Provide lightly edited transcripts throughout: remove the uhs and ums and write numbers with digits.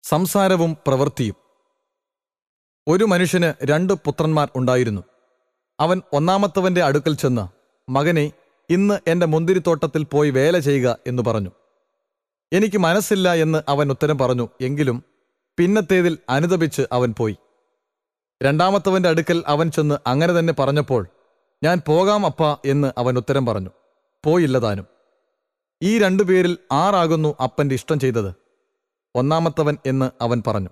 സംസാരവും പ്രവൃത്തിയും. ഒരു മനുഷ്യന് 2 പുത്രന്മാർ ഉണ്ടായിരുന്നു. അവൻ ഒന്നാമത്തവന്റെ അടുക്കൽ ചെന്ന്, മകനെ, ഇന്ന് എൻ്റെ മുന്തിരിത്തോട്ടത്തിൽ പോയി വേല ചെയ്യുക എന്ന് പറഞ്ഞു. എനിക്ക് മനസ്സില്ല എന്ന് അവൻ ഉത്തരം പറഞ്ഞു. എങ്കിലും പിന്നത്തേതിൽ അനുതപിച്ച് അവൻ പോയി. രണ്ടാമത്തവന്റെ അടുക്കൽ അവൻ ചെന്ന് അങ്ങനെ തന്നെ പറഞ്ഞപ്പോൾ, ഞാൻ പോകാം അപ്പാ എന്ന് അവൻ ഉത്തരം പറഞ്ഞു. പോയില്ല താനും. ഈ 2 പേരിൽ ആരാകുന്നു അപ്പന്റെ ഇഷ്ടം ചെയ്തത്? ഒന്നാമത്തവൻ എന്ന് അവൻ പറഞ്ഞു.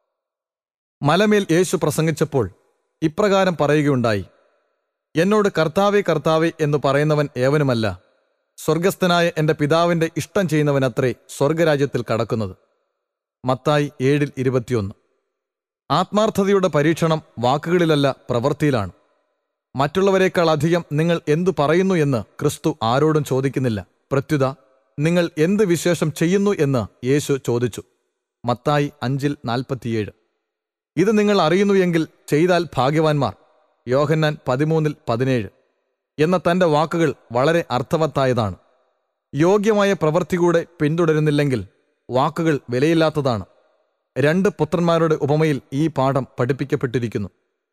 മലമേൽ യേശു പ്രസംഗിച്ചപ്പോൾ ഇപ്രകാരം പറയുകയുണ്ടായി, എന്നോട് കർത്താവേ കർത്താവേ എന്ന് പറയുന്നവൻ ഏവനുമല്ല, സ്വർഗസ്ഥനായ എൻ്റെ പിതാവിൻ്റെ ഇഷ്ടം ചെയ്യുന്നവനത്രേ സ്വർഗരാജ്യത്തിൽ കടക്കുന്നത്. മത്തായി 7:21. ആത്മാർത്ഥതയുടെ പരീക്ഷണം വാക്കുകളിലല്ല, പ്രവൃത്തിയിലാണ്. മറ്റുള്ളവരെക്കാൾ അധികം നിങ്ങൾ എന്തു പറയുന്നു എന്ന് ക്രിസ്തു ആരോടും ചോദിക്കുന്നില്ല. പ്രത്യുത നിങ്ങൾ എന്ത് വിശേഷം ചെയ്യുന്നു എന്ന് യേശു ചോദിച്ചു. മത്തായി 5:47. ഇത് നിങ്ങൾ അറിയുന്നു എങ്കിൽ ചെയ്താൽ ഭാഗ്യവാന്മാർ. യോഹന്നാൻ 13:17 എന്ന തൻ്റെ വാക്കുകൾ വളരെ അർത്ഥവത്തായതാണ്. യോഗ്യമായ പ്രവൃത്തി കൂടെ പിന്തുടരുന്നില്ലെങ്കിൽ വാക്കുകൾ വിലയില്ലാത്തതാണ്. 2 പുത്രന്മാരുടെ ഉപമയിൽ ഈ പാഠം പഠിപ്പിക്കപ്പെട്ടിരിക്കുന്നു.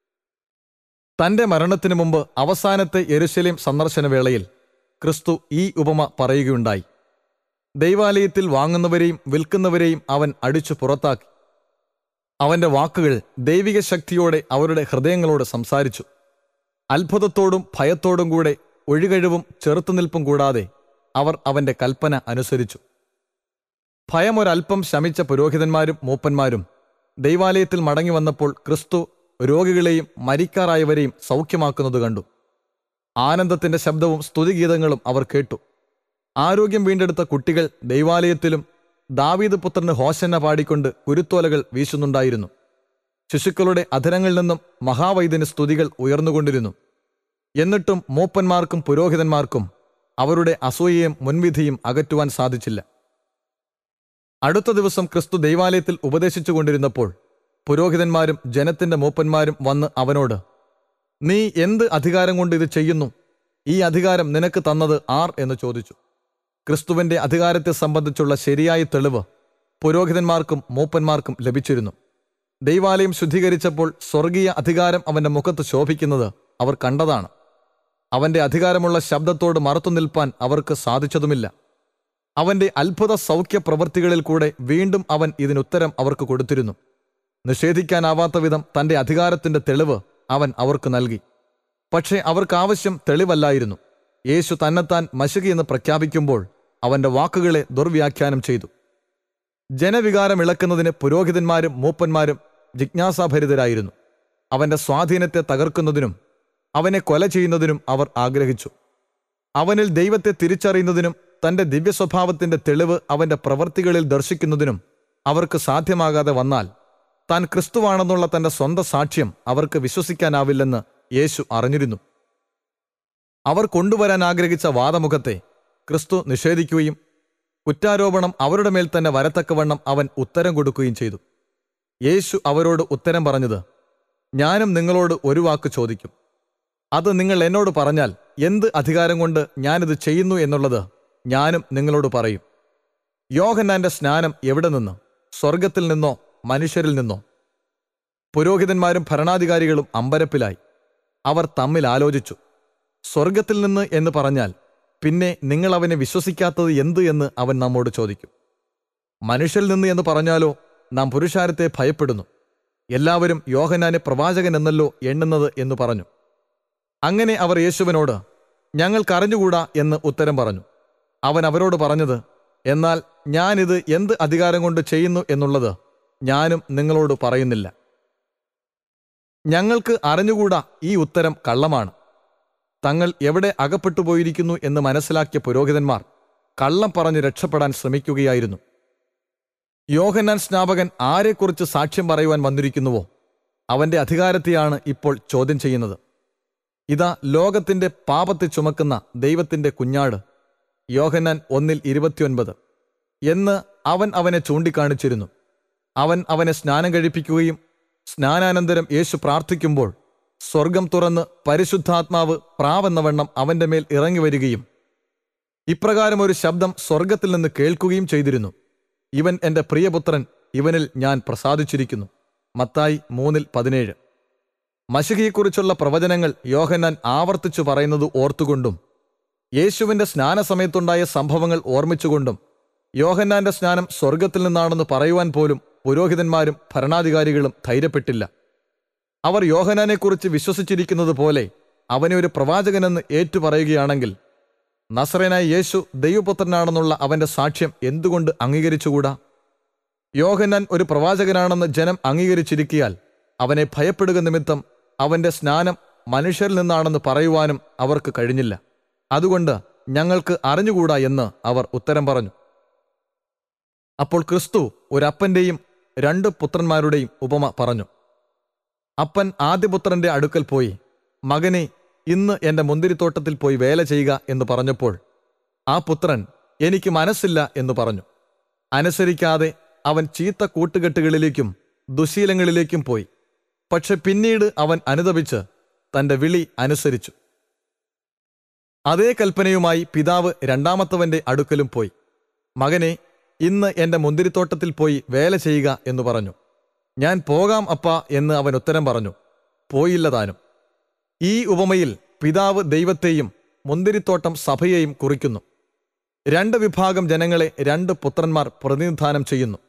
തൻ്റെ മരണത്തിനു മുമ്പ് അവസാനത്തെ യെരുശലേം സന്ദർശനവേളയിൽ ക്രിസ്തു ഈ ഉപമ പറയുകയുണ്ടായി. ദൈവാലയത്തിൽ വാങ്ങുന്നവരെയും വിൽക്കുന്നവരെയും അവൻ അടിച്ചു പുറത്താക്കി. അവൻ്റെ വാക്കുകൾ ദൈവിക ശക്തിയോടെ അവരുടെ ഹൃദയങ്ങളോട് സംസാരിച്ചു. അത്ഭുതത്തോടും ഭയത്തോടും കൂടെ, ഒഴികഴിവും ചെറുത്തുനിൽപ്പും കൂടാതെ അവർ അവൻ്റെ കൽപ്പന അനുസരിച്ചു. ഭയമൊരൽപ്പം ശമിച്ച പുരോഹിതന്മാരും മൂപ്പന്മാരും ദൈവാലയത്തിൽ മടങ്ങി വന്നപ്പോൾ ക്രിസ്തു രോഗികളെയും മരിക്കാറായവരെയും സൗഖ്യമാക്കുന്നത് കണ്ടു. ആനന്ദത്തിൻ്റെ ശബ്ദവും സ്തുതിഗീതങ്ങളും അവർ കേട്ടു. ആരോഗ്യം വീണ്ടെടുത്ത കുട്ടികൾ ദൈവാലയത്തിലും ദാവീദ് പുത്രന് ഹോശന്ന പാടിക്കൊണ്ട് കുരുത്തോലകൾ വീശുന്നുണ്ടായിരുന്നു. ശിശുക്കളുടെ അധരങ്ങളിൽ നിന്നും മഹാവൈദ്യന് സ്തുതികൾ ഉയർന്നുകൊണ്ടിരുന്നു. എന്നിട്ടും മൂപ്പന്മാർക്കും പുരോഹിതന്മാർക്കും അവരുടെ അസൂയയും മുൻവിധിയും അകറ്റുവാൻ സാധിച്ചില്ല. അടുത്ത ദിവസം ക്രിസ്തു ദൈവാലയത്തിൽ ഉപദേശിച്ചു കൊണ്ടിരുന്നപ്പോൾ പുരോഹിതന്മാരും ജനത്തിന്റെ മൂപ്പന്മാരും വന്ന് അവനോട്, നീ എന്ത് അധികാരം കൊണ്ട് ഇത് ചെയ്യുന്നു? ഈ അധികാരം നിനക്ക് തന്നത് ആർ എന്ന് ചോദിച്ചു. ക്രിസ്തുവിന്റെ അധികാരത്തെ സംബന്ധിച്ചുള്ള ശരിയായ തെളിവ് പുരോഹിതന്മാർക്കും മൂപ്പന്മാർക്കും ലഭിച്ചിരുന്നു. ദൈവാലയം ശുദ്ധീകരിച്ചപ്പോൾ സ്വർഗീയ അധികാരം അവന്റെ മുഖത്ത് ശോഭിക്കുന്നത് അവർ കണ്ടതാണ്. അവന്റെ അധികാരമുള്ള ശബ്ദത്തോട് മറുത്തു നിൽപ്പാൻ അവർക്ക് സാധിച്ചതുമില്ല. അവന്റെ അത്ഭുത സൗഖ്യ പ്രവൃത്തികളിൽ കൂടെ വീണ്ടും അവൻ ഇതിനുത്തരം അവർക്ക് കൊടുത്തിരുന്നു. നിഷേധിക്കാനാവാത്ത വിധം തന്റെ അധികാരത്തിന്റെ തെളിവ് അവൻ അവർക്ക് നൽകി. പക്ഷേ അവർക്കാവശ്യം തെളിവല്ലായിരുന്നു. യേശു തന്നെത്താൻ മശികയെന്ന് പ്രഖ്യാപിക്കുമ്പോൾ അവന്റെ വാക്കുകളെ ദുർവ്യാഖ്യാനം ചെയ്തു. ജനവികാരം ഇളക്കുന്നതിന് പുരോഹിതന്മാരും മൂപ്പന്മാരും ജിജ്ഞാസാഭരിതരായിരുന്നു. അവന്റെ സ്വാധീനത്തെ തകർക്കുന്നതിനും അവനെ കൊല ചെയ്യുന്നതിനും അവർ ആഗ്രഹിച്ചു. അവനിൽ ദൈവത്തെ തിരിച്ചറിയുന്നതിനും തന്റെ ദിവ്യസ്വഭാവത്തിന്റെ തെളിവ് അവന്റെ പ്രവൃത്തികളിൽ ദർശിക്കുന്നതിനും അവർക്ക് സാധ്യമാകാതെ വന്നാൽ താൻ ക്രിസ്തുവാണെന്നുള്ള തന്റെ സ്വന്തം സാക്ഷ്യം അവർക്ക് വിശ്വസിക്കാനാവില്ലെന്ന് യേശു അറിഞ്ഞിരുന്നു. അവർ കൊണ്ടുവരാൻ ആഗ്രഹിച്ച വാദമുഖത്തെ ക്രിസ്തു നിഷേധിക്കുകയും കുറ്റാരോപണം അവരുടെ മേൽ തന്നെ വരത്തക്കവണ്ണം അവൻ ഉത്തരം കൊടുക്കുകയും ചെയ്തു. യേശു അവരോട് ഉത്തരം പറഞ്ഞത്, ഞാനും നിങ്ങളോട് ഒരു വാക്ക് ചോദിക്കും. അത് നിങ്ങൾ എന്നോട് പറഞ്ഞാൽ എന്ത് അധികാരം കൊണ്ട് ഞാനിത് ചെയ്യുന്നു എന്നുള്ളത് ഞാനും നിങ്ങളോട് പറയും. യോഹന്നാന്റെ സ്നാനം എവിടെ നിന്ന്? സ്വർഗത്തിൽ നിന്നോ മനുഷ്യരിൽ നിന്നോ? പുരോഹിതന്മാരും ഭരണാധികാരികളും അമ്പരപ്പിലായി. അവർ തമ്മിൽ ആലോചിച്ചു. സ്വർഗത്തിൽ നിന്ന് എന്ന് പറഞ്ഞാൽ പിന്നെ നിങ്ങൾ അവനെ വിശ്വസിക്കാത്തത് എന്ത് എന്ന് അവൻ നമ്മോട് ചോദിക്കും. മനുഷ്യരിൽ നിന്ന് എന്ന് പറഞ്ഞാലോ നാം പുരുഷാരത്തെ ഭയപ്പെടുന്നു. എല്ലാവരും യോഹന്നാനെ പ്രവാചകൻ എന്നല്ലോ എണ്ണുന്നത് എന്ന് പറഞ്ഞു. അങ്ങനെ അവർ യേശുവിനോട്, ഞങ്ങൾക്കറിഞ്ഞുകൂടാ എന്ന് ഉത്തരം പറഞ്ഞു. അവൻ അവരോട് പറഞ്ഞത്, എന്നാൽ ഞാനിത് എന്ത് അധികാരം കൊണ്ട് ചെയ്യുന്നു എന്നുള്ളത് ഞാനും നിങ്ങളോട് പറയുന്നില്ല. ഞങ്ങൾക്ക് അറിഞ്ഞുകൂടാ ഈ ഉത്തരം കള്ളമാണ്. തങ്ങൾ എവിടെ അകപ്പെട്ടു പോയിരിക്കുന്നു എന്ന് മനസ്സിലാക്കിയ പുരോഹിതന്മാർ കള്ളം പറഞ്ഞ് രക്ഷപ്പെടാൻ ശ്രമിക്കുകയായിരുന്നു. യോഹന്നാൻ സ്നാപകൻ ആരെക്കുറിച്ച് സാക്ഷ്യം പറയുവാൻ വന്നിരിക്കുന്നുവോ അവന്റെ അധികാരത്തെയാണ് ഇപ്പോൾ ചോദ്യം ചെയ്യുന്നത്. ഇതാ ലോകത്തിന്റെ പാപത്തെ ചുമക്കുന്ന ദൈവത്തിന്റെ കുഞ്ഞാട്, യോഹന്നാൻ 1:29 എന്ന് അവൻ അവനെ ചൂണ്ടിക്കാണിച്ചിരുന്നു. അവൻ അവനെ സ്നാനം കഴിപ്പിക്കുകയും സ്നാനാനന്തരം യേശു പ്രാർത്ഥിക്കുമ്പോൾ സ്വർഗം തുറന്ന് പരിശുദ്ധാത്മാവ് പ്രാവെന്നവണ്ണം അവന്റെ മേൽ ഇറങ്ങി വരികയും ഇപ്രകാരം ഒരു ശബ്ദം സ്വർഗത്തിൽ നിന്ന് കേൾക്കുകയും ചെയ്തിരുന്നു, ഇവൻ എൻ്റെ പ്രിയപുത്രൻ, ഇവനിൽ ഞാൻ പ്രസാദിച്ചിരിക്കുന്നു. മത്തായി 3:17. മശിഹയെക്കുറിച്ചുള്ള പ്രവചനങ്ങൾ യോഹന്നാൻ ആവർത്തിച്ചു പറയുന്നത് ഓർത്തുകൊണ്ടും യേശുവിന്റെ സ്നാനസമയത്തുണ്ടായ സംഭവങ്ങൾ ഓർമ്മിച്ചുകൊണ്ടും യോഹന്നാന്റെ സ്നാനം സ്വർഗത്തിൽ നിന്നാണെന്ന് പറയുവാൻ പോലും പുരോഹിതന്മാരും ഭരണാധികാരികളും ധൈര്യപ്പെട്ടില്ല. അവർ യോഹന്നാനെക്കുറിച്ച് വിശ്വസിച്ചിരിക്കുന്നത് പോലെ അവനെ ഒരു പ്രവാചകനെന്ന് ഏറ്റുപറയുകയാണെങ്കിൽ നസറേനായ യേശു ദൈവപുത്രനാണെന്നുള്ള അവന്റെ സാക്ഷ്യം എന്തുകൊണ്ട് അംഗീകരിച്ചുകൂടാ? യോഹന്നാൻ ഒരു പ്രവാചകനാണെന്ന് ജനം അംഗീകരിച്ചിരിക്കിയാൽ അവനെ ഭയപ്പെടുക നിമിത്തം അവന്റെ സ്നാനം മനുഷ്യരിൽ നിന്നാണെന്ന് പറയുവാനും അവർക്ക് കഴിഞ്ഞില്ല. അതുകൊണ്ട് ഞങ്ങൾക്ക് അറിഞ്ഞുകൂടാ എന്ന് അവർ ഉത്തരം പറഞ്ഞു. അപ്പോൾ ക്രിസ്തു ഒരപ്പന്റെയും 2 പുത്രന്മാരുടെയും ഉപമ പറഞ്ഞു. അപ്പൻ ആദ്യപുത്രന്റെ അടുക്കൽ പോയി, മകനെ, ഇന്ന് എന്റെ മുന്തിരിത്തോട്ടത്തിൽ പോയി വേല ചെയ്യുക എന്ന് പറഞ്ഞപ്പോൾ ആ പുത്രൻ, എനിക്ക് മനസ്സില്ല എന്ന് പറഞ്ഞു. അനുസരിക്കാതെ അവൻ ചീത്ത കൂട്ടുകെട്ടുകളിലേക്കും ദുശീലങ്ങളിലേക്കും പോയി. പക്ഷെ പിന്നീട് അവൻ അനുതപിച്ച് തന്റെ വിളി അനുസരിച്ചു. അതേ കൽപ്പനയുമായി പിതാവ് രണ്ടാമത്തവന്റെ അടുക്കലും പോയി, മകനെ, ഇന്ന് എന്റെ മുന്തിരിത്തോട്ടത്തിൽ പോയി വേല ചെയ്യുക എന്ന് പറഞ്ഞു. ഞാൻ പോകാം അപ്പാ എന്ന് അവൻ ഉത്തരം പറഞ്ഞു. പോയില്ല താനും. ഈ ഉപമയിൽ പിതാവ് ദൈവത്തെയും മുന്തിരിത്തോട്ടം സഭയെയും കുറിക്കുന്നു. 2 വിഭാഗം ജനങ്ങളെ 2 പുത്രന്മാർ പ്രതിനിധാനം ചെയ്യുന്നു.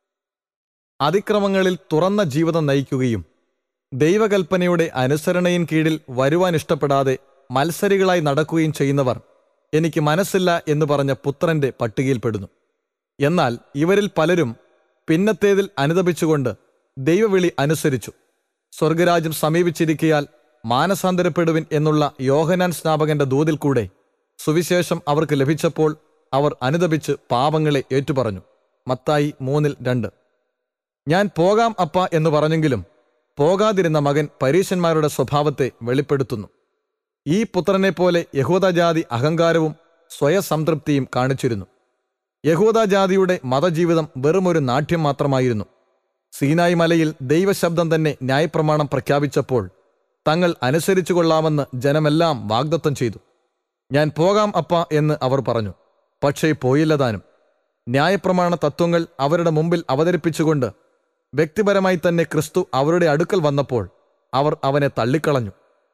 അതിക്രമങ്ങളിൽ തുറന്ന ജീവിതം നയിക്കുകയും ദൈവകൽപ്പനയുടെ അനുസരണയിൻ കീഴിൽ വരുവാൻ ഇഷ്ടപ്പെടാതെ മത്സരികളായി നടക്കുകയും ചെയ്യുന്നവർ എനിക്ക് മനസ്സില്ല എന്ന് പറഞ്ഞ പുത്രന്റെ പട്ടികയിൽപ്പെടുന്നു. എന്നാൽ ഇവരിൽ പലരും പിന്നത്തേതിൽ അനുതപിച്ചുകൊണ്ട് ദൈവവിളി അനുസരിച്ചു. സ്വർഗരാജ്യം സമീപിച്ചിരിക്കയാൽ മാനസാന്തരപ്പെടുവിൻ എന്നുള്ള യോഹന്നാൻ സ്നാപകന്റെ ദൂതിൽ കൂടെ സുവിശേഷം അവർക്ക് ലഭിച്ചപ്പോൾ അവർ അനുതപിച്ച് പാപങ്ങളെ ഏറ്റുപറഞ്ഞു. മത്തായി 3:2. ഞാൻ പോകാം അപ്പ എന്ന് പറഞ്ഞെങ്കിലും പോകാതിരുന്ന മകൻ പരീശന്മാരുടെ സ്വഭാവത്തെ വെളിപ്പെടുത്തുന്നു. ഈ പുത്രനെപ്പോലെ യഹൂദജാതി അഹങ്കാരവും സ്വയസംതൃപ്തിയും കാണിച്ചിരുന്നു. യഹൂദജാതിയുടെ മതജീവിതം വെറുമൊരു നാട്യം മാത്രമായിരുന്നു. സീനായി മലയിൽ ദൈവശബ്ദം തന്നെ ന്യായപ്രമാണം പ്രഖ്യാപിച്ചപ്പോൾ തങ്ങൾ അനുസരിച്ചു കൊള്ളാമെന്ന് ജനമെല്ലാം വാഗ്ദത്തം ചെയ്തു. ഞാൻ പോകാം അപ്പ എന്ന് അവർ പറഞ്ഞു. പക്ഷേ പോയില്ല താനും. ന്യായപ്രമാണ തത്വങ്ങൾ അവരുടെ മുമ്പിൽ അവതരിപ്പിച്ചുകൊണ്ട് വ്യക്തിപരമായി തന്നെ ക്രിസ്തു അവരുടെ അടുക്കൽ വന്നപ്പോൾ അവർ അവനെ തള്ളിക്കളഞ്ഞു.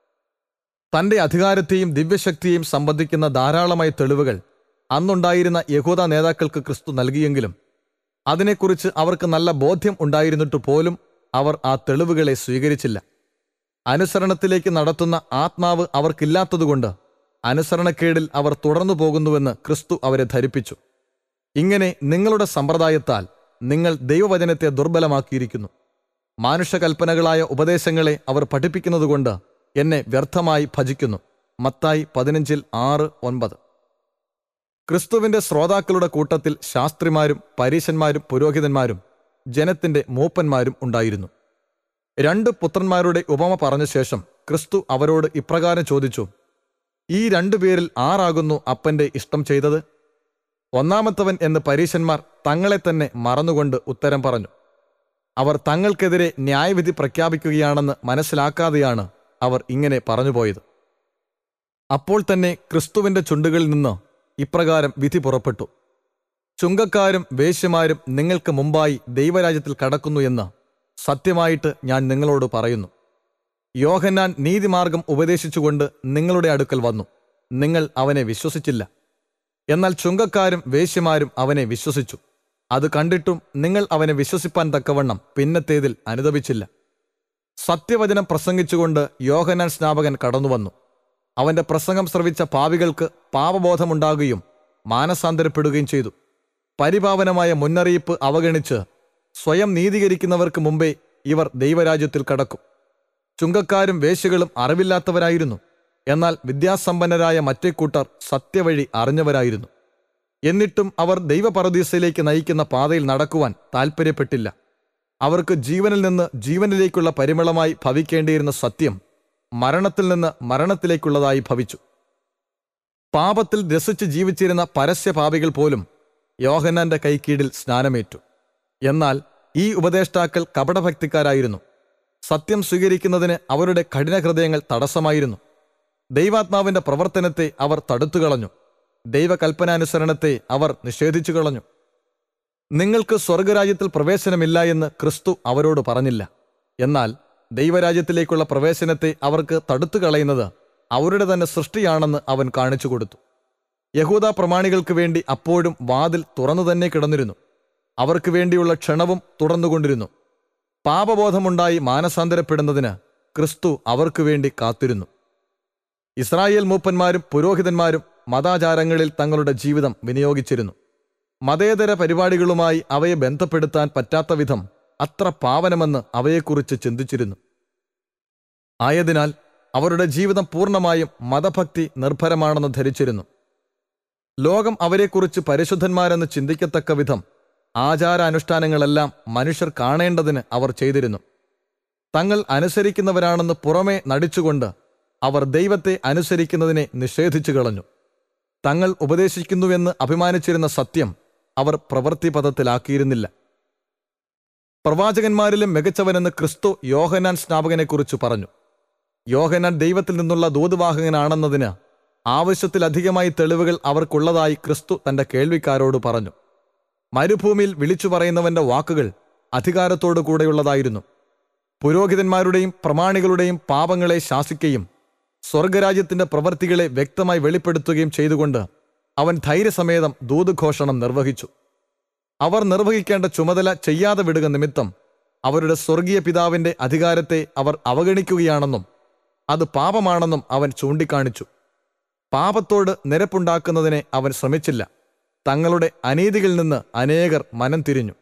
തന്റെ അധികാരത്തെയും ദിവ്യശക്തിയെയും സംബന്ധിക്കുന്ന ധാരാളമായ തെളിവുകൾ അന്നുണ്ടായിരുന്ന യഹൂദ നേതാക്കൾക്ക് ക്രിസ്തു നൽകിയെങ്കിലും അതിനെക്കുറിച്ച് അവർക്ക് നല്ല ബോധ്യം ഉണ്ടായിരുന്നിട്ട് പോലും അവർ ആ തെളിവുകളെ സ്വീകരിച്ചില്ല. അനുസരണത്തിലേക്ക് നടത്തുന്ന ആത്മാവ് അവർക്കില്ലാത്തതുകൊണ്ട് അനുസരണക്കേടിൽ അവർ തുടർന്നു പോകുന്നുവെന്ന് ക്രിസ്തു അവരെ ധരിപ്പിച്ചു. ഇങ്ങനെ നിങ്ങളുടെ സമ്പ്രദായത്താൽ നിങ്ങൾ ദൈവവചനത്തെ ദുർബലമാക്കിയിരിക്കുന്നു. മാനുഷകൽപ്പനകളായ ഉപദേശങ്ങളെ അവർ പഠിപ്പിക്കുന്നതുകൊണ്ട് എന്നെ വ്യർത്ഥമായി ഭജിക്കുന്നു. മത്തായി 15:6-9. ക്രിസ്തുവിന്റെ ശ്രോതാക്കളുടെ കൂട്ടത്തിൽ ശാസ്ത്രിമാരും പരീശന്മാരും പുരോഹിതന്മാരും ജനത്തിന്റെ മൂപ്പന്മാരും ഉണ്ടായിരുന്നു. 2 പുത്രന്മാരുടെ ഉപമ പറഞ്ഞ ശേഷം ക്രിസ്തു അവരോട് ഇപ്രകാരം ചോദിച്ചു, ഈ 2 പേരിൽ ആരാകുന്നു അപ്പന്റെ ഇഷ്ടം ചെയ്തത്? ഒന്നാമത്തവൻ എന്ന് പരീശന്മാർ തങ്ങളെ തന്നെ മറന്നുകൊണ്ട് ഉത്തരം പറഞ്ഞു. അവർ തങ്ങൾക്കെതിരെ ന്യായവിധി പ്രഖ്യാപിക്കുകയാണെന്ന് മനസ്സിലാക്കാതെയാണ് അവർ ഇങ്ങനെ പറഞ്ഞുപോയത്. അപ്പോൾ തന്നെ ക്രിസ്തുവിന്റെ ചുണ്ടുകളിൽ നിന്ന് ഇപ്രകാരം വിധി പുറപ്പെട്ടു, ചുങ്കക്കാരും വേശ്യമാരും നിങ്ങൾക്ക് മുമ്പായി ദൈവരാജ്യത്തിൽ കടക്കുന്നു എന്ന് സത്യമായിട്ട് ഞാൻ നിങ്ങളോട് പറയുന്നു. യോഹന്നാൻ നീതിമാർഗം ഉപദേശിച്ചുകൊണ്ട് നിങ്ങളുടെ അടുക്കൽ വന്നു, നിങ്ങൾ അവനെ വിശ്വസിച്ചില്ല. എന്നാൽ ചുങ്കക്കാരും വേശ്യമാരും അവനെ വിശ്വസിച്ചു. അത് കണ്ടിട്ടും നിങ്ങൾ അവനെ വിശ്വസിപ്പാൻ തക്കവണ്ണം പിന്നത്തേതിൽ അനുതപിച്ചില്ല. സത്യവചനം പ്രസംഗിച്ചുകൊണ്ട് യോഹന്നാൻ സ്നാപകൻ കടന്നുവന്നു. അവന്റെ പ്രസംഗം ശ്രവിച്ച പാപികൾക്ക് പാപബോധമുണ്ടാകുകയും മാനസാന്തരപ്പെടുകയും ചെയ്തു. പരിപാവനമായ മുന്നറിയിപ്പ് അവഗണിച്ച് സ്വയം നീതീകരിക്കുന്നവർക്ക് മുമ്പേ ഇവർ ദൈവരാജ്യത്തിൽ കടക്കും. ചുങ്കക്കാരും വേശ്യകളും അറിവില്ലാത്തവരായിരുന്നു. എന്നാൽ വിദ്യാസമ്പന്നരായ മറ്റേ കൂട്ടർ സത്യവഴി അറിഞ്ഞവരായിരുന്നു. എന്നിട്ടും അവർ ദൈവപരദീസയിലേക്ക് നയിക്കുന്ന പാതയിൽ നടക്കുവാൻ താൽപ്പര്യപ്പെട്ടില്ല. അവർക്ക് ജീവനിൽ നിന്ന് ജീവനിലേക്കുള്ള പരിമളമായി ഭവിക്കേണ്ടിയിരുന്ന സത്യം മരണത്തിൽ നിന്ന് മരണത്തിലേക്കുള്ളതായി ഭവിച്ചു. പാപത്തിൽ രസിച്ച് ജീവിച്ചിരുന്ന പരസ്യപാപികൾ പോലും യോഹന്നാന്റെ കൈക്കീഴിൽ സ്നാനമേറ്റു. എന്നാൽ ഈ ഉപദേഷ്ടാക്കൾ കപടഭക്തിക്കാരായിരുന്നു. സത്യം സ്വീകരിക്കുന്നതിന് അവരുടെ കഠിനഹൃദയങ്ങൾ തടസ്സമായിരുന്നു. ദൈവാത്മാവിന്റെ പ്രവർത്തനത്തെ അവർ തടുത്തുകളഞ്ഞു. ദൈവകൽപ്പനാനുസരണത്തെ അവർ നിഷേധിച്ചു കളഞ്ഞു. നിങ്ങൾക്ക് സ്വർഗരാജ്യത്തിൽ പ്രവേശനമില്ല എന്ന് ക്രിസ്തു അവരോട് പറഞ്ഞില്ല. എന്നാൽ ദൈവരാജ്യത്തിലേക്കുള്ള പ്രവേശനത്തെ അവർക്ക് തടുത്തുകളയുന്നത് അവരുടെ തന്നെ സൃഷ്ടിയാണെന്ന് അവൻ കാണിച്ചു കൊടുത്തു. യഹൂദ പ്രമാണികൾക്ക് വേണ്ടി അപ്പോഴും വാതിൽ തുറന്നു തന്നെ കിടന്നിരുന്നു. അവർക്ക് വേണ്ടിയുള്ള ക്ഷണവും തുടർന്നുകൊണ്ടിരുന്നു. പാപബോധമുണ്ടായി മാനസാന്തരപ്പെടുന്നതിന് ക്രിസ്തു അവർക്ക് വേണ്ടി കാത്തിരുന്നു. ഇസ്രായേൽ മൂപ്പന്മാരും പുരോഹിതന്മാരും മതാചാരങ്ങളിൽ തങ്ങളുടെ ജീവിതം വിനിയോഗിച്ചിരുന്നു. മതേതര പരിപാടികളുമായി അവയെ ബന്ധപ്പെടുത്താൻ പറ്റാത്ത വിധം അത്ര പാവനമെന്ന് അവയെക്കുറിച്ച് ചിന്തിച്ചിരുന്നു. ആയതിനാൽ അവരുടെ ജീവിതം പൂർണ്ണമായും മതഭക്തി നിർഭരമാണെന്ന് ധരിച്ചിരുന്നു. ലോകം അവരെക്കുറിച്ച് പരിശുദ്ധന്മാരെന്ന് ചിന്തിക്കത്തക്ക വിധം ആചാരാനുഷ്ഠാനങ്ങളെല്ലാം മനുഷ്യർ കാണേണ്ടതിന് അവർ ചെയ്തിരുന്നു. തങ്ങൾ അനുസരിക്കുന്നവരാണെന്ന് പുറമേ നടിച്ചുകൊണ്ട് അവർ ദൈവത്തെ അനുസരിക്കുന്നതിനെ നിഷേധിച്ചു കളഞ്ഞു. തങ്ങൾ ഉപദേശിക്കുന്നുവെന്ന് അഭിമാനിച്ചിരുന്ന സത്യം അവർ പ്രവൃത്തിപഥത്തിലാക്കിയിരുന്നില്ല. പ്രവാചകന്മാരിലും മികച്ചവനെന്ന് ക്രിസ്തു യോഹന്നാൻ സ്നാപകനെക്കുറിച്ച് പറഞ്ഞു. യോഹന്നാൻ ദൈവത്തിൽ നിന്നുള്ള ദൂതുവാഹകനാണെന്നതിന് ആവശ്യത്തിലധികമായി തെളിവുകൾ അവർക്കുള്ളതായി ക്രിസ്തു തന്റെ കേൾവിക്കാരോട് പറഞ്ഞു. മരുഭൂമിയിൽ വിളിച്ചു പറയുന്നവന്റെ വാക്കുകൾ അധികാരത്തോടു കൂടെയുള്ളതായിരുന്നു. പുരോഹിതന്മാരുടെയും പ്രമാണികളുടെയും പാപങ്ങളെ ശാസിക്കുകയും സ്വർഗരാജ്യത്തിന്റെ പ്രവൃത്തികളെ വ്യക്തമായി വെളിപ്പെടുത്തുകയും ചെയ്തുകൊണ്ട് അവൻ ധൈര്യസമേതം ദൂതുഘോഷണം നിർവഹിച്ചു. അവർ നിർവഹിക്കേണ്ട ചുമതല ചെയ്യാതെ വിടുക നിമിത്തം അവരുടെ സ്വർഗീയ പിതാവിന്റെ അധികാരത്തെ അവർ അവഗണിക്കുകയാണെന്നും അത് പാപമാണെന്നും അവൻ ചൂണ്ടിക്കാണിച്ചു. പാപത്തോട് നിരപ്പുണ്ടാക്കുന്നതിനെ അവൻ ശ്രമിച്ചില്ല. തങ്ങളുടെ അനീതികളിൽ നിന്ന് അനേകർ മനം തിരിഞ്ഞു.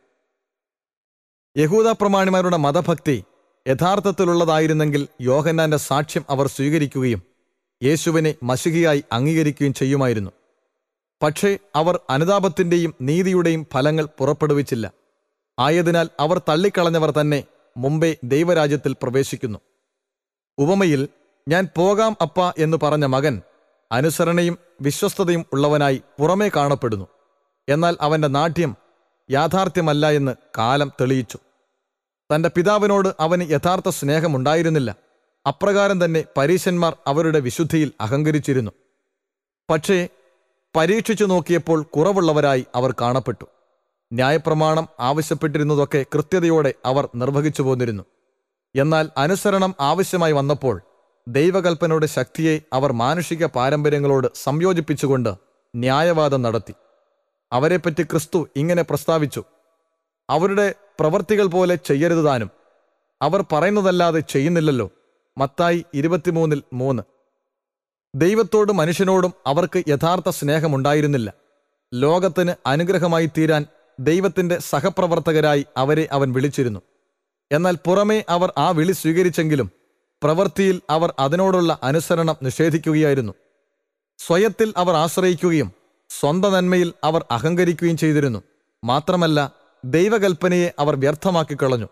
യഹൂദ പ്രമാണിമാരുടെ മതഭക്തി യഥാർത്ഥത്തിലുള്ളതായിരുന്നെങ്കിൽ യോഹന്നാന്റെ സാക്ഷ്യം അവർ സ്വീകരിക്കുകയും യേശുവിനെ മശിഹയായി അംഗീകരിക്കുകയും ചെയ്യുമായിരുന്നു. പക്ഷേ അവർ അനുതാപത്തിന്റെയും നീതിയുടെയും ഫലങ്ങൾ പുറപ്പെടുവിച്ചില്ല. ആയതിനാൽ അവർ തള്ളിക്കളഞ്ഞവർ തന്നെ മുമ്പേ ദൈവരാജ്യത്തിൽ പ്രവേശിക്കുന്നു. ഉപമയിൽ ഞാൻ പോകാം അപ്പ എന്ന് പറഞ്ഞ മകൻ അനുസരണയും വിശ്വസ്തതയും ഉള്ളവനായി പുറമേ കാണപ്പെടുന്നു. എന്നാൽ അവന്റെ നാട്യം യാഥാർത്ഥ്യമല്ല എന്ന് കാലം തെളിയിച്ചു. തന്റെ പിതാവിനോട് അവന് യഥാർത്ഥ സ്നേഹമുണ്ടായിരുന്നില്ല. അപ്രകാരം തന്നെ പരീശന്മാർ അവരുടെ വിശുദ്ധിയിൽ അഹങ്കരിച്ചിരുന്നു. പക്ഷേ പരീക്ഷിച്ചു നോക്കിയപ്പോൾ കുറവുള്ളവരായി അവർ കാണപ്പെട്ടു. ന്യായപ്രമാണം ആവശ്യപ്പെട്ടിരുന്നതൊക്കെ കൃത്യതയോടെ അവർ നിർവഹിച്ചു പോന്നിരുന്നു. എന്നാൽ അനുസരണം ആവശ്യമായി വന്നപ്പോൾ ദൈവകൽപ്പനയുടെ ശക്തിയെ അവർ മാനുഷിക പാരമ്പര്യങ്ങളോട് സംയോജിപ്പിച്ചുകൊണ്ട് ന്യായവാദം നടത്തി. അവരെപ്പറ്റി ക്രിസ്തു ഇങ്ങനെ പ്രസ്താവിച്ചു: അവരുടെ പ്രവൃത്തികൾ പോലെ ചെയ്യരുത് താനും. അവർ പറയുന്നതല്ലാതെ ചെയ്യുന്നില്ലല്ലോ. മത്തായി 23:3. ദൈവത്തോടും മനുഷ്യനോടും അവർക്ക് യഥാർത്ഥ സ്നേഹമുണ്ടായിരുന്നില്ല. ലോകത്തിന് അനുഗ്രഹമായി തീരാൻ ദൈവത്തിന്റെ സഹപ്രവർത്തകരായി അവരെ അവൻ വിളിച്ചിരുന്നു. എന്നാൽ പുറമേ അവർ ആ വിളി സ്വീകരിച്ചെങ്കിലും പ്രവൃത്തിയിൽ അവർ അതിനോടുള്ള അനുസരണം നിഷേധിക്കുകയായിരുന്നു. സ്വയത്തിൽ അവർ ആശ്രയിക്കുകയും സ്വന്തം നന്മയിൽ അവർ അഹങ്കരിക്കുകയും ചെയ്തിരുന്നു. മാത്രമല്ല, ദൈവകൽപ്പനയെ അവർ വ്യർത്ഥമാക്കിക്കളഞ്ഞു.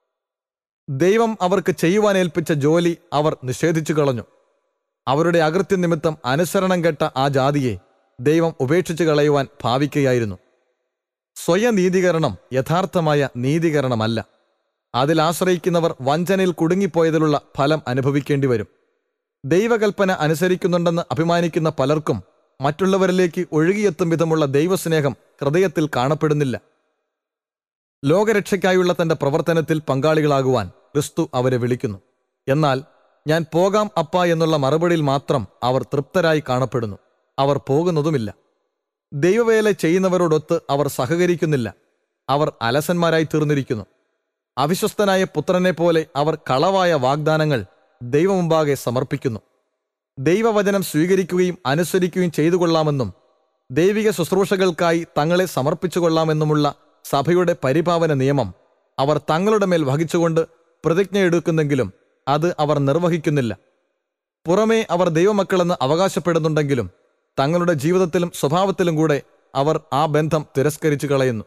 ദൈവം അവർക്ക് ചെയ്യുവാനേൽപ്പിച്ച ജോലി അവർ നിഷേധിച്ചു കളഞ്ഞു. അവരുടെ അകൃത്യ നിമിത്തം അനുസരണം കെട്ട ആ ജാതിയെ ദൈവം ഉപേക്ഷിച്ചു കളയുവാൻ ഭാവിക്കുകയായിരുന്നു. സ്വയനീതീകരണം യഥാർത്ഥമായ നീതീകരണമല്ല. അതിൽ ആശ്രയിക്കുന്നവർ വഞ്ചനയിൽ കുടുങ്ങിപ്പോയതിലുള്ള ഫലം അനുഭവിക്കേണ്ടി വരും. ദൈവകൽപ്പന അനുസരിക്കുന്നുണ്ടെന്ന് അഭിമാനിക്കുന്ന പലർക്കും മറ്റുള്ളവരിലേക്ക് ഒഴുകിയെത്തും വിധമുള്ള ദൈവസ്നേഹം ഹൃദയത്തിൽ കാണപ്പെടുന്നില്ല. ലോകരക്ഷയ്ക്കായുള്ള തന്റെ പ്രവർത്തനത്തിൽ പങ്കാളികളാകുവാൻ ക്രിസ്തു അവരെ വിളിക്കുന്നു. എന്നാൽ ഞാൻ പോകാം അപ്പ എന്നുള്ള മറുപടിയിൽ മാത്രം അവർ തൃപ്തരായി കാണപ്പെടുന്നു. അവർ പോകുന്നതുമില്ല. ദൈവവേല ചെയ്യുന്നവരോടൊത്ത് അവർ സഹകരിക്കുന്നില്ല. അവർ അലസന്മാരായി തീർന്നിരിക്കുന്നു. അവിശ്വസ്തനായ പുത്രനെ പോലെ അവർ കളവായ വാഗ്ദാനങ്ങൾ ദൈവമുമ്പാകെ സമർപ്പിക്കുന്നു. ദൈവവചനം സ്വീകരിക്കുകയും അനുസരിക്കുകയും ചെയ്തു കൊള്ളാമെന്നും ദൈവിക ശുശ്രൂഷകൾക്കായി തങ്ങളെ സമർപ്പിച്ചു കൊള്ളാമെന്നുമുള്ള സഭയുടെ പരിപാവന നിയമം അവർ തങ്ങളുടെ മേൽ വഹിച്ചുകൊണ്ട് പ്രതിജ്ഞ എടുക്കുന്നെങ്കിലും അത് അവർ നിർവഹിക്കുന്നില്ല. പുറമേ അവർ ദൈവമക്കളെന്ന് അവകാശപ്പെടുന്നുണ്ടെങ്കിലും തങ്ങളുടെ ജീവിതത്തിലും സ്വഭാവത്തിലും കൂടെ അവർ ആ ബന്ധം തിരസ്കരിച്ചു കളയുന്നു.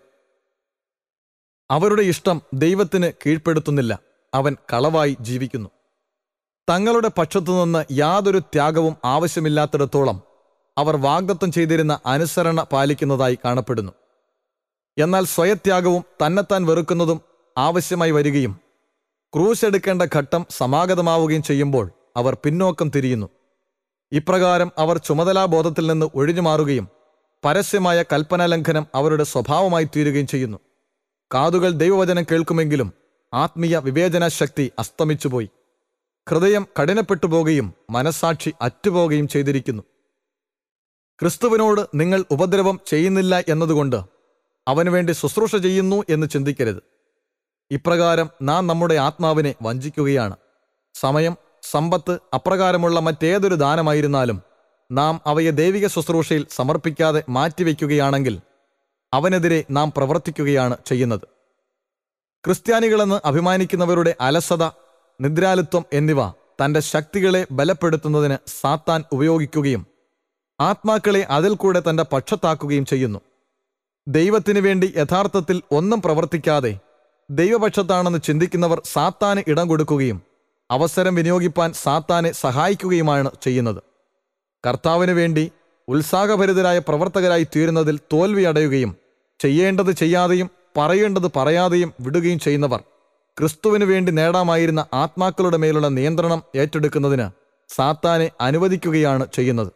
അവരുടെ ഇഷ്ടം ദൈവത്തിന് കീഴ്പ്പെടുത്തുന്നില്ല. അവൻ കളവായി ജീവിക്കുന്നു. തങ്ങളുടെ പക്ഷത്തുനിന്ന് യാതൊരു ത്യാഗവും ആവശ്യമില്ലാത്തിടത്തോളം അവർ വാഗ്ദത്തം ചെയ്തിരുന്ന അനുസരണ പാലിക്കുന്നതായി കാണപ്പെടുന്നു. എന്നാൽ സ്വയത്യാഗവും തന്നെത്താൻ വെറുക്കുന്നതും ആവശ്യമായി വരികയും ക്രൂശെടുക്കേണ്ട ഘട്ടം സമാഗതമാവുകയും ചെയ്യുമ്പോൾ അവർ പിന്നോക്കം തിരിയുന്നു. ഇപ്രകാരം അവർ ചുമതലാബോധത്തിൽ നിന്ന് ഒഴിഞ്ഞു മാറുകയും പരസ്യമായ കൽപ്പനാലംഘനം അവരുടെ സ്വഭാവമായി തീരുകയും ചെയ്യുന്നു. കാതുകൾ ദൈവവചനം കേൾക്കുമെങ്കിലും ആത്മീയ വിവേചനശക്തി അസ്തമിച്ചുപോയി. ഹൃദയം കഠിനപ്പെട്ടുപോകുകയും മനസ്സാക്ഷി അറ്റുപോകുകയും ചെയ്തിരിക്കുന്നു. ക്രിസ്തുവിനോട് നിങ്ങൾ ഉപദ്രവം ചെയ്യുന്നില്ല എന്നതുകൊണ്ട് അവനുവേണ്ടി ശുശ്രൂഷ ചെയ്യുന്നു എന്ന് ചിന്തിക്കരുത്. ഇപ്രകാരം നാം നമ്മുടെ ആത്മാവിനെ വഞ്ചിക്കുകയാണ്. സമയം, സമ്പത്ത്, അപ്രകാരമുള്ള മറ്റേതൊരു ദാനമായിരുന്നാലും നാം അവയെ ദൈവിക ശുശ്രൂഷയിൽ സമർപ്പിക്കാതെ മാറ്റിവെക്കുകയാണെങ്കിൽ അവനെതിരെ നാം പ്രവർത്തിക്കുകയാണ് ചെയ്യുന്നത്. ക്രിസ്ത്യാനികളെന്ന് അഭിമാനിക്കുന്നവരുടെ അലസത, നിദ്രാലുത്വം എന്നിവ തൻ്റെ ശക്തികളെ ബലപ്പെടുത്തുന്നതിന് സാത്താൻ ഉപയോഗിക്കുകയും ആത്മാക്കളെ അതിൽ കൂടെ തൻ്റെ പക്ഷത്താക്കുകയും ചെയ്യുന്നു. ദൈവത്തിനു വേണ്ടി യഥാർത്ഥത്തിൽ ഒന്നും പ്രവർത്തിക്കാതെ ദൈവപക്ഷത്താണെന്ന് ചിന്തിക്കുന്നവർ സാത്താന് ഇടം കൊടുക്കുകയും അവസരം വിനിയോഗിപ്പാൻ സാത്താനെ സഹായിക്കുകയുമാണ് ചെയ്യുന്നത്. കർത്താവിനു വേണ്ടി ഉത്സാഹഭരിതരായ പ്രവർത്തകരായി തീരുന്നതിൽ തോൽവി അടയുകയും ചെയ്യേണ്ടത് ചെയ്യാതെയും പറയേണ്ടത് പറയാതെയും വിടുകയും ചെയ്യുന്നവർ ക്രിസ്തുവിനു വേണ്ടി നേടാമായിരുന്ന ആത്മാക്കളുടെ മേലുള്ള നിയന്ത്രണം ഏറ്റെടുക്കുന്നതിന് സാത്താനെ അനുവദിക്കുകയാണ് ചെയ്യുന്നത്.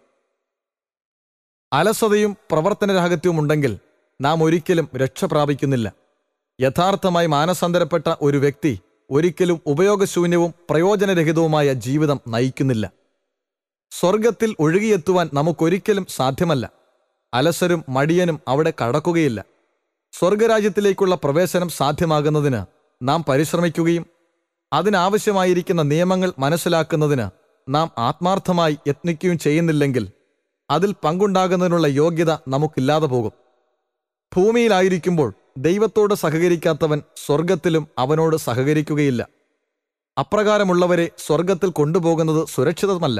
അലസതയും പ്രവർത്തനരാഹിത്യവും ഉണ്ടെങ്കിൽ നാം ഒരിക്കലും രക്ഷ പ്രാപിക്കുന്നില്ല. യഥാർത്ഥമായി മാനസാന്തരപ്പെട്ട ഒരു വ്യക്തി ഒരിക്കലും ഉപയോഗശൂന്യവും പ്രയോജനരഹിതവുമായ ജീവിതം നയിക്കുന്നില്ല. സ്വർഗത്തിൽ ഒഴുകിയെത്തുവാൻ നമുക്കൊരിക്കലും സാധ്യമല്ല. അലസരും മടിയനും അവിടെ കടക്കുകയില്ല. സ്വർഗരാജ്യത്തിലേക്കുള്ള പ്രവേശനം സാധ്യമാകുന്നതിന് നാം പരിശ്രമിക്കുകയും അതിനാവശ്യമായിരിക്കുന്ന നിയമങ്ങൾ മനസ്സിലാക്കുന്നതിന് നാം ആത്മാർത്ഥമായി യത്നിക്കുകയും ചെയ്യുന്നില്ലെങ്കിൽ അതിൽ പങ്കുണ്ടാകുന്നതിനുള്ള യോഗ്യത നമുക്കില്ലാതെ പോകും. ഭൂമിയിലായിരിക്കുമ്പോൾ ദൈവത്തോട് സഹകരിക്കാത്തവൻ സ്വർഗത്തിലും അവനോട് സഹകരിക്കുകയില്ല. അപ്രകാരമുള്ളവരെ സ്വർഗത്തിൽ കൊണ്ടുപോകുന്നത് സുരക്ഷിതമല്ല.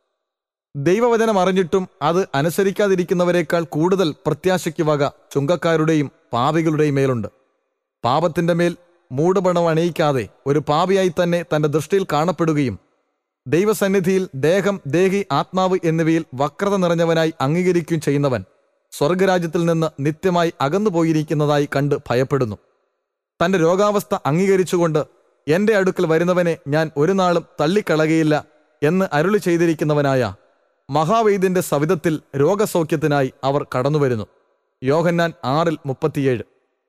ദൈവവചനം അറിഞ്ഞിട്ടും അത് അനുസരിക്കാതിരിക്കുന്നവരെക്കാൾ കൂടുതൽ പ്രത്യാശയ്ക്ക് വക ചുങ്കക്കാരുടെയും പാപികളുടെയും മേലുണ്ട്. പാപത്തിൻ്റെ മേൽ മൂടുപടം അണിയിക്കാതെ ഒരു പാപിയായി തന്നെ തൻ്റെ ദൃഷ്ടിയിൽ കാണപ്പെടുകയും ദൈവസന്നിധിയിൽ ദേഹം, ദേഹി, ആത്മാവ് എന്നിവയിൽ വക്രത നിറഞ്ഞവനായി അംഗീകരിക്കുകയും ചെയ്യുന്നവൻ സ്വർഗരാജ്യത്തിൽ നിന്ന് നിത്യമായി അകന്നുപോയിരിക്കുന്നതായി കണ്ട് ഭയപ്പെടുന്നു. തൻ്റെ രോഗാവസ്ഥ അംഗീകരിച്ചുകൊണ്ട് എൻ്റെ അടുക്കൽ വരുന്നവനെ ഞാൻ ഒരു നാളും തള്ളിക്കളകയില്ല എന്ന് അരുളി ചെയ്തിരിക്കുന്നവനായ മഹാവൈദ്യന്റെ സവിധത്തിൽ രോഗസൗഖ്യത്തിനായി അവർ കടന്നുവരുന്നു. യോഹന്നാൻ 6:37.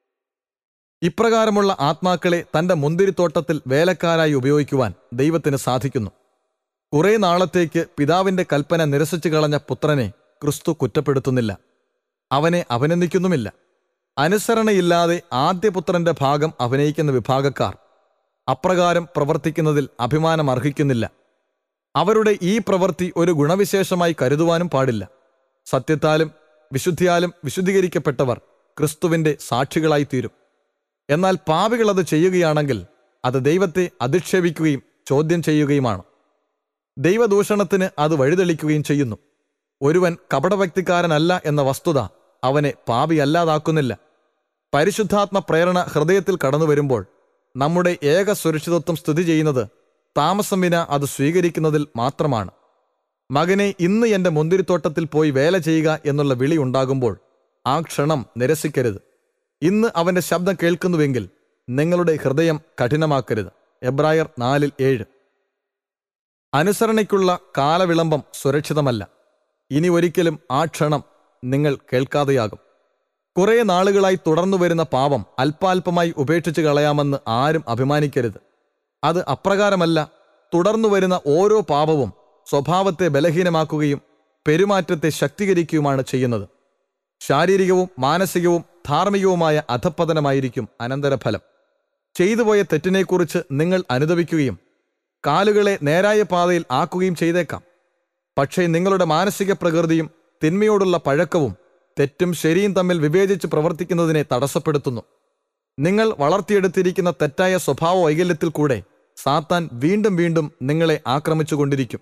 ഇപ്രകാരമുള്ള ആത്മാക്കളെ തൻ്റെ മുന്തിരിത്തോട്ടത്തിൽ വേലക്കാരായി ഉപയോഗിക്കുവാൻ ദൈവത്തിന് സാധിക്കുന്നു. കുറെ നാളത്തേക്ക് പിതാവിൻ്റെ കൽപ്പന നിരസിച്ചു കളഞ്ഞ പുത്രനെ ക്രിസ്തു കുറ്റപ്പെടുത്തുന്നില്ല, അവനെ അഭിനന്ദിക്കുന്നുമില്ല. അനുസരണയില്ലാതെ ആദ്യപുത്രന്റെ ഭാഗം അഭിനയിക്കുന്ന വിഭാഗക്കാർ അപ്രകാരം പ്രവർത്തിക്കുന്നതിൽ അഭിമാനം അർഹിക്കുന്നില്ല. അവരുടെ ഈ പ്രവൃത്തി ഒരു ഗുണവിശേഷമായി കരുതുവാനും പാടില്ല. സത്യത്താലും വിശുദ്ധിയാലും വിശുദ്ധീകരിക്കപ്പെട്ടവർ ക്രിസ്തുവിൻ്റെ സാക്ഷികളായിത്തീരും. എന്നാൽ പാപികൾ അത് ചെയ്യുകയാണെങ്കിൽ അത് ദൈവത്തെ അധിക്ഷേപിക്കുകയും ചോദ്യം ചെയ്യുകയുമാണ്. ദൈവദൂഷണത്തിന് അത് വഴിതെളിക്കുകയും ചെയ്യുന്നു. ഒരുവൻ കപടഭക്തിക്കാരനല്ല എന്ന വസ്തുത അവനെ പാപിയല്ലാതാക്കുന്നില്ല. പരിശുദ്ധാത്മ പ്രേരണ ഹൃദയത്തിൽ കടന്നു വരുമ്പോൾ നമ്മുടെ ഏക സുരക്ഷിതത്വം സ്ഥിതി ചെയ്യുന്നത് താമസം വിന അത് സ്വീകരിക്കുന്നതിൽ മാത്രമാണ്. മകനെ, ഇന്ന് എൻ്റെ മുന്തിരിത്തോട്ടത്തിൽ പോയി വേല ചെയ്യുക എന്നുള്ള വിളി ഉണ്ടാകുമ്പോൾ ആ ക്ഷണം നിരസിക്കരുത്. ഇന്ന് അവൻ്റെ ശബ്ദം കേൾക്കുന്നുവെങ്കിൽ നിങ്ങളുടെ ഹൃദയം കഠിനമാക്കരുത്. എബ്രായർ 4:7. അനുസരണയ്ക്കുള്ള കാലവിളംബം സുരക്ഷിതമല്ല. ഇനി ഒരിക്കലും ആ ക്ഷണം നിങ്ങൾ കേൾക്കാതെയാകും. കുറേ നാളുകളായി തുടർന്നു വരുന്ന പാപം അല്പാൽപമായി ഉപേക്ഷിച്ച് കളയാമെന്ന് ആരും അഭിമാനിക്കരുത്. അത് അപ്രകാരമല്ല. തുടർന്നു വരുന്ന ഓരോ പാപവും സ്വഭാവത്തെ ബലഹീനമാക്കുകയും പെരുമാറ്റത്തെ ശക്തീകരിക്കുകയുമാണ് ചെയ്യുന്നത്. ശാരീരികവും മാനസികവും ധാർമ്മികവുമായ അധപ്പതനമായിരിക്കും അനന്തരഫലം. ചെയ്തുപോയ തെറ്റിനെക്കുറിച്ച് നിങ്ങൾ അനുതപിക്കുകയും കാലുകളെ നേരായ പാതയിൽ ആക്കുകയും ചെയ്തേക്കാം. പക്ഷേ നിങ്ങളുടെ മാനസിക പ്രകൃതിയും തിന്മയോടുള്ള പഴക്കവും തെറ്റും ശരിയും തമ്മിൽ വിവേചിച്ച് പ്രവർത്തിക്കുന്നതിനെ തടസ്സപ്പെടുത്തുന്നു. നിങ്ങൾ വളർത്തിയെടുത്തിരിക്കുന്ന തെറ്റായ സ്വഭാവ വൈകല്യത്തിൽ കൂടെ സാത്താൻ വീണ്ടും വീണ്ടും നിങ്ങളെ ആക്രമിച്ചുകൊണ്ടിരിക്കും.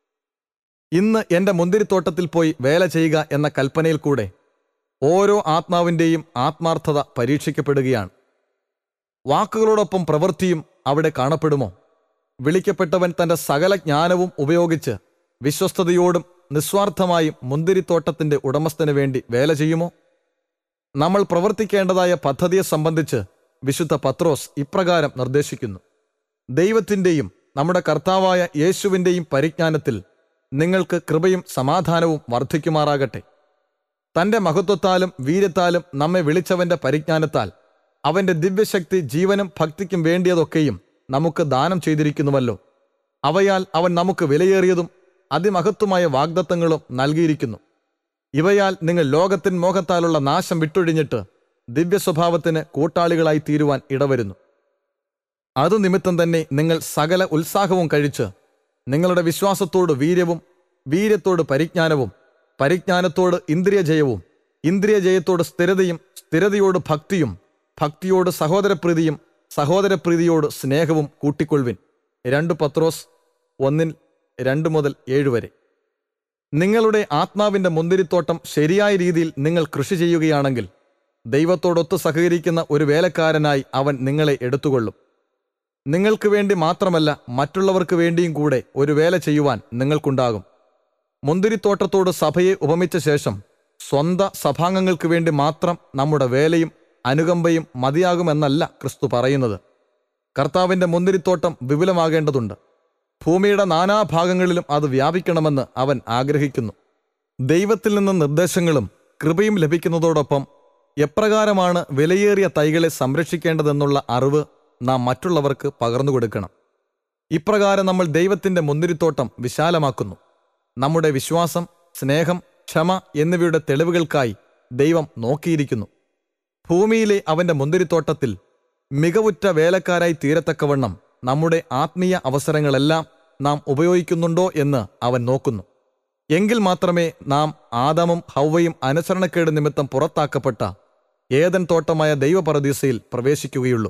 ഇന്ന് എൻ്റെ മുന്തിരിത്തോട്ടത്തിൽ പോയി വേല ചെയ്യുക എന്ന കൽപ്പനയിൽ കൂടെ ഓരോ ആത്മാവിൻ്റെയും ആത്മാർത്ഥത പരീക്ഷിക്കപ്പെടുകയാണ്. വാക്കുകളോടൊപ്പം പ്രവൃത്തിയും അവിടെ കാണപ്പെടുമോ? വിളിക്കപ്പെട്ടവൻ തൻ്റെ സകല ജ്ഞാനവും ഉപയോഗിച്ച് വിശ്വസ്തയോടും നിസ്വാർത്ഥമായും മുന്തിരിത്തോട്ടത്തിൻ്റെ ഉടമസ്ഥന് വേണ്ടി വേല ചെയ്യുമോ? നമ്മൾ പ്രവർത്തിക്കേണ്ടതായ പദ്ധതിയെ സംബന്ധിച്ച് വിശുദ്ധ പത്രോസ് ഇപ്രകാരം നിർദ്ദേശിക്കുന്നു: ദൈവത്തിൻ്റെയും നമ്മുടെ കർത്താവായ യേശുവിൻ്റെയും പരിജ്ഞാനത്തിൽ നിങ്ങൾക്ക് കൃപയും സമാധാനവും വർദ്ധിക്കുമാറാകട്ടെ. തന്റെ മഹത്വത്താലും വീര്യത്താലും നമ്മെ വിളിച്ചവന്റെ പരിജ്ഞാനത്താൽ അവന്റെ ദിവ്യശക്തി ജീവനും ഭക്തിക്കും വേണ്ടിയതൊക്കെയും നമുക്ക് ദാനം ചെയ്തിരിക്കുന്നുവല്ലോ. അവയാൽ അവൻ നമുക്ക് വിലയേറിയതും അതിമഹത്വമായ വാഗ്ദത്തങ്ങളും നൽകിയിരിക്കുന്നു. ഇവയാൽ നിങ്ങൾ ലോകത്തിൻ മോഹത്താലുള്ള നാശം വിട്ടൊഴിഞ്ഞിട്ട് ദിവ്യസ്വഭാവത്തിന് കൂട്ടാളികളായി തീരുവാൻ ഇടവരുന്നു. അതു നിമിത്തം തന്നെ നിങ്ങൾ സകല ഉത്സാഹവും കഴിച്ച് നിങ്ങളുടെ വിശ്വാസത്തോട് വീര്യവും, വീര്യത്തോട് പരിജ്ഞാനവും, പരിജ്ഞാനത്തോട് ഇന്ദ്രിയജയവും, ഇന്ദ്രിയജയത്തോട് സ്ഥിരതയും, സ്ഥിരതയോട് ഭക്തിയും, ഭക്തിയോട് സഹോദരപ്രീതിയും, സഹോദരപ്രീതിയോട് സ്നേഹവും കൂട്ടിക്കൊള്ളുവിൻ. 2 പത്രോസ് 1:2-7 വരെ. നിങ്ങളുടെ ആത്മാവിന്റെ മുന്തിരിത്തോട്ടം ശരിയായ രീതിയിൽ നിങ്ങൾ കൃഷി ചെയ്യുകയാണെങ്കിൽ ദൈവത്തോടൊത്ത് സഹകരിക്കുന്ന ഒരു വേലക്കാരനായി അവൻ നിങ്ങളെ എടുത്തുകൊള്ളും. നിങ്ങൾക്ക് വേണ്ടി മാത്രമല്ല, മറ്റുള്ളവർക്ക് വേണ്ടിയും കൂടെ ഒരു വേല ചെയ്യുവാൻ നിങ്ങൾക്കുണ്ടാകും. മുന്തിരിത്തോട്ടത്തോട് സഭയെ ഉപമിച്ച ശേഷം സ്വന്ത സഭാംഗങ്ങൾക്ക് വേണ്ടി മാത്രം നമ്മുടെ വേലയും അനുകമ്പയും മതിയാകുമെന്നല്ല ക്രിസ്തു പറയുന്നത്. കർത്താവിന്റെ മുന്തിരിത്തോട്ടം വിപുലമാകേണ്ടതുണ്ട്. ഭൂമിയുടെ നാനാഭാഗങ്ങളിലും അത് വ്യാപിക്കണമെന്ന് അവൻ ആഗ്രഹിക്കുന്നു. ദൈവത്തിൽ നിന്ന് നിർദ്ദേശങ്ങളും കൃപയും ലഭിക്കുന്നതോടൊപ്പം എപ്രകാരമാണ് വിലയേറിയ തൈകളെ സംരക്ഷിക്കേണ്ടതെന്നുള്ള അറിവ് നാം മറ്റുള്ളവർക്ക് പകർന്നുകൊടുക്കണം. ഇപ്രകാരം നമ്മൾ ദൈവത്തിന്റെ മുന്തിരിത്തോട്ടം വിശാലമാക്കുന്നു. നമ്മുടെ വിശ്വാസം, സ്നേഹം, ക്ഷമ എന്നിവയുടെ തെളിവുകൾക്കായി ദൈവം നോക്കിയിരിക്കുന്നു. ഭൂമിയിലെ അവന്റെ മുന്തിരിത്തോട്ടത്തിൽ മികവുറ്റ വേലക്കാരായി തീരത്തക്കവണ്ണം നമ്മുടെ ആത്മീയ അവസരങ്ങളെല്ലാം നാം ഉപയോഗിക്കുന്നുണ്ടോ എന്ന് അവൻ നോക്കുന്നു. എങ്കിൽ മാത്രമേ നാം ആദമും ഹൗവയും അനുസരണക്കേട് നിമിത്തം പുറത്താക്കപ്പെട്ട ഏദൻ തോട്ടമായ ദൈവപരദീസയിൽ പ്രവേശിക്കുകയുള്ളൂ.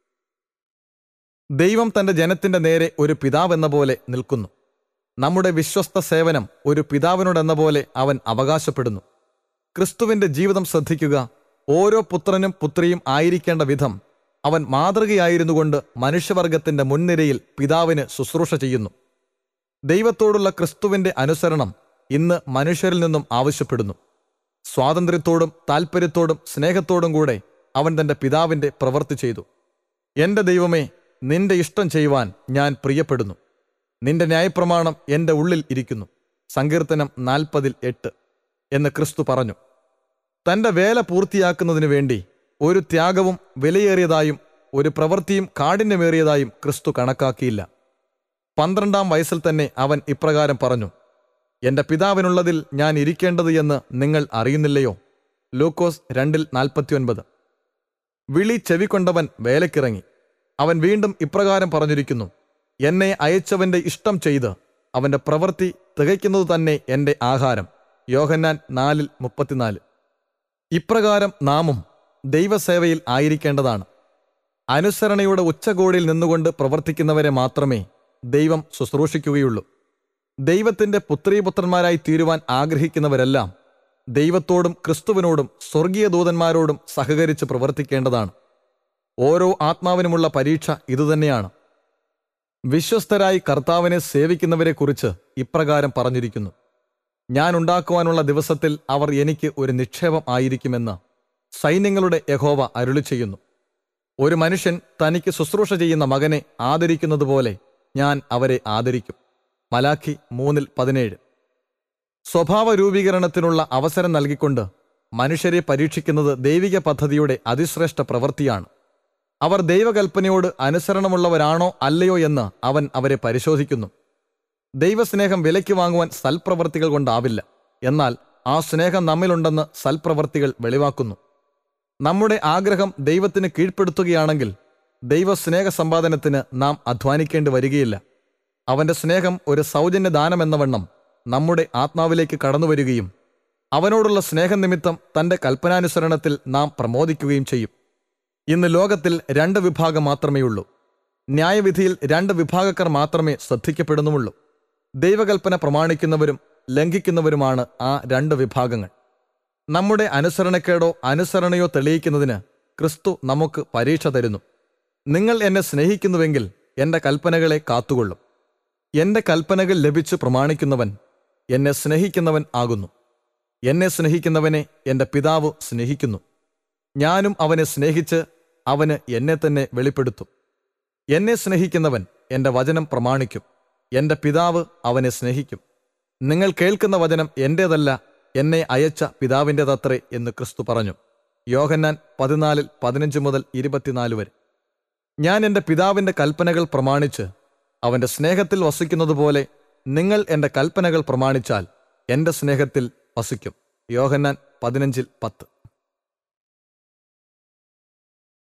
ദൈവം തന്റെ ജനത്തിന്റെ നേരെ ഒരു പിതാവെന്ന പോലെ നിൽക്കുന്നു. നമ്മുടെ വിശ്വസ്ത സേവനം ഒരു പിതാവിനോടെന്ന പോലെ അവൻ അവകാശപ്പെടുന്നു. ക്രിസ്തുവിന്റെ ജീവിതം ശ്രദ്ധിക്കുക. ഓരോ പുത്രനും പുത്രിയും ആയിരിക്കേണ്ട വിധം അവൻ മാതൃകയായിരുന്നുകൊണ്ട് മനുഷ്യവർഗത്തിന്റെ മുൻനിരയിൽ പിതാവിന് ശുശ്രൂഷ ചെയ്യുന്നു. ദൈവത്തോടുള്ള ക്രിസ്തുവിന്റെ അനുസരണം ഇന്ന് മനുഷ്യരിൽ നിന്നും ആവശ്യപ്പെടുന്നു. സ്വാതന്ത്ര്യത്തോടും താൽപ്പര്യത്തോടും സ്നേഹത്തോടും കൂടെ അവൻ തന്റെ പിതാവിന്റെ പ്രവൃത്തി ചെയ്തു. എന്റെ ദൈവമേ, നിന്റെ ഇഷ്ടം ചെയ്യുവാൻ ഞാൻ പ്രിയപ്പെടുന്നു. നിന്റെ ന്യായപ്രമാണം എന്റെ ഉള്ളിൽ ഇരിക്കുന്നു. സങ്കീർത്തനം 40:8 എന്ന് ക്രിസ്തു പറഞ്ഞു. തന്റെ വേല പൂർത്തിയാക്കുന്നതിനു വേണ്ടി ഒരു ത്യാഗവും വിലയേറിയതായും ഒരു പ്രവൃത്തിയും കാഠിന്യമേറിയതായും ക്രിസ്തു കണക്കാക്കിയില്ല. 12-ാം വയസ്സിൽ തന്നെ അവൻ ഇപ്രകാരം പറഞ്ഞു: എന്റെ പിതാവിനുള്ളതിൽ ഞാൻ ഇരിക്കേണ്ടത് എന്ന് നിങ്ങൾ അറിയുന്നില്ലയോ? ലൂക്കോസ് 2:49. വിളി ചെവിക്കൊണ്ടവൻ വേലക്കിറങ്ങി. അവൻ വീണ്ടും ഇപ്രകാരം പറഞ്ഞിരിക്കുന്നു: എന്നെ അയച്ചവന്റെ ഇഷ്ടം ചെയ്ത് അവന്റെ പ്രവൃത്തി തികയ്ക്കുന്നത് തന്നെ എന്റെ ആഹാരം. യോഹന്നാൻ 4:34. ഇപ്രകാരം നാമും ദൈവസേവയിൽ ആയിരിക്കേണ്ടതാണ്. അനുസരണയുടെ ഉച്ചകോടിയിൽ നിന്നുകൊണ്ട് പ്രവർത്തിക്കുന്നവരെ മാത്രമേ ദൈവം ശുശ്രൂഷിക്കുകയുള്ളൂ. ദൈവത്തിന്റെ പുത്രീപുത്രന്മാരായി തീരുവാൻ ആഗ്രഹിക്കുന്നവരെല്ലാം ദൈവത്തോടും ക്രിസ്തുവിനോടും സ്വർഗീയ ദൂതന്മാരോടും സഹകരിച്ച് പ്രവർത്തിക്കേണ്ടതാണ്. ഓരോ ആത്മാവിനുമുള്ള പരീക്ഷ ഇതുതന്നെയാണ്. വിശ്വസ്തരായി കർത്താവിനെ സേവിക്കുന്നവരെക്കുറിച്ച് ഇപ്രകാരം പറഞ്ഞിരിക്കുന്നു: ഞാൻ ഉണ്ടാക്കുവാനുള്ള ദിവസത്തിൽ അവർ എനിക്ക് ഒരു നിക്ഷേപം ആയിരിക്കുമെന്ന് സൈന്യങ്ങളുടെ യഹോവ അരുളിച്ചെയ്യുന്നു. ഒരു മനുഷ്യൻ തനിക്ക് ശുശ്രൂഷ ചെയ്യുന്ന മകനെ ആദരിക്കുന്നതുപോലെ ഞാൻ അവരെ ആദരിക്കും. മലാഖി 3:17. സ്വഭാവ രൂപീകരണത്തിനുള്ള അവസരം നൽകിക്കൊണ്ട് മനുഷ്യരെ പരീക്ഷിക്കുന്നത് ദൈവിക പദ്ധതിയുടെ അതിശ്രേഷ്ഠ പ്രവൃത്തിയാണ്. അവർ ദൈവകൽപ്പനയോട് അനുസരണമുള്ളവരാണോ അല്ലയോ എന്ന് അവൻ അവരെ പരിശോധിക്കുന്നു. ദൈവസ്നേഹം വിലയ്ക്ക് വാങ്ങുവാൻ സൽപ്രവർത്തികൾ കൊണ്ടാവില്ല. എന്നാൽ ആ സ്നേഹം നമ്മിലുണ്ടെന്ന് സൽപ്രവർത്തികൾ വെളിവാക്കുന്നു. നമ്മുടെ ആഗ്രഹം ദൈവത്തിന് കീഴ്പ്പെടുത്തുകയാണെങ്കിൽ ദൈവസ്നേഹ സമ്പാദനത്തിന് നാം അധ്വാനിക്കേണ്ടി വരികയില്ല. അവന്റെ സ്നേഹം ഒരു സൗജന്യ ദാനമെന്നവണ്ണം നമ്മുടെ ആത്മാവിലേക്ക് കടന്നുവരികയും അവനോടുള്ള സ്നേഹനിമിത്തം തന്റെ കൽപ്പനാനുസരണത്തിൽ നാം പ്രമോദിക്കുകയും ചെയ്യും. ഇന്ന് ലോകത്തിൽ 2 വിഭാഗം മാത്രമേയുള്ളൂ. ന്യായവിധിയിൽ 2 വിഭാഗക്കാർ മാത്രമേ ശ്രദ്ധിക്കപ്പെടുന്നുമുള്ളൂ. ദൈവകൽപ്പന പ്രമാണിക്കുന്നവരും ലംഘിക്കുന്നവരുമാണ് ആ 2 വിഭാഗങ്ങൾ. നമ്മുടെ അനുസരണക്കേടോ അനുസരണയോ തെളിയിക്കുന്നതിന് ക്രിസ്തു നമുക്ക് പരീക്ഷ തരുന്നു. നിങ്ങൾ എന്നെ സ്നേഹിക്കുന്നുവെങ്കിൽ എന്റെ കൽപ്പനകളെ കാത്തുകൊള്ളും. എന്റെ കൽപ്പനകൾ ലഭിച്ചു പ്രമാണിക്കുന്നവൻ എന്നെ സ്നേഹിക്കുന്നവൻ ആകുന്നു. എന്നെ സ്നേഹിക്കുന്നവനെ എന്റെ പിതാവ് സ്നേഹിക്കുന്നു. ഞാനും അവനെ സ്നേഹിച്ച് അവന് എന്നെ തന്നെ വെളിപ്പെടുത്തും. എന്നെ സ്നേഹിക്കുന്നവൻ എന്റെ വചനം പ്രമാണിക്കും. എന്റെ പിതാവ് അവനെ സ്നേഹിക്കും. നിങ്ങൾ കേൾക്കുന്ന വചനം എന്റേതല്ല, എന്നെ അയച്ച പിതാവിൻ്റെതത്രേ എന്ന് ക്രിസ്തു പറഞ്ഞു. യോഹന്നാൻ 14:15-24 വരെ. ഞാൻ എൻ്റെ പിതാവിൻ്റെ കൽപ്പനകൾ പ്രമാണിച്ച് അവൻ്റെ സ്നേഹത്തിൽ വസിക്കുന്നതുപോലെ നിങ്ങൾ എൻ്റെ കൽപ്പനകൾ പ്രമാണിച്ചാൽ എൻ്റെ സ്നേഹത്തിൽ വസിക്കും. യോഹന്നാൻ 15:10.